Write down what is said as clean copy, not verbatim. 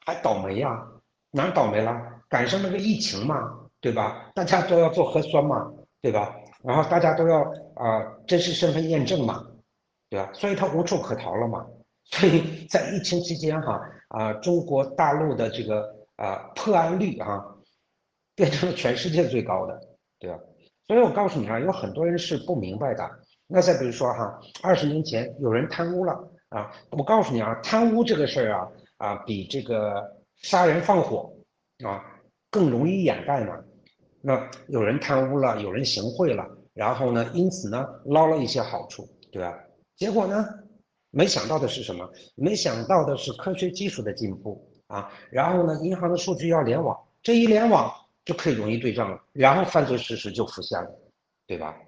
还倒霉呀、哪儿倒霉了？赶上那个疫情嘛，对吧？大家都要做核酸嘛，对吧？然后大家都要真实身份验证嘛，对吧？所以他无处可逃了嘛。所以在疫情期间哈中国大陆的这个破案率变成了全世界最高的，对吧？所以我告诉你有很多人是不明白的。那再比如说20年前有人贪污了我告诉你贪污这个事儿比这个杀人放火啊更容易掩盖呢。那有人贪污了，有人行贿了，然后呢，因此呢捞了一些好处，对吧？结果呢，没想到的是什么？没想到的是科学技术的进步然后呢，银行的数据要联网，这一联网就可以容易对账了，然后犯罪事实就浮现了，对吧？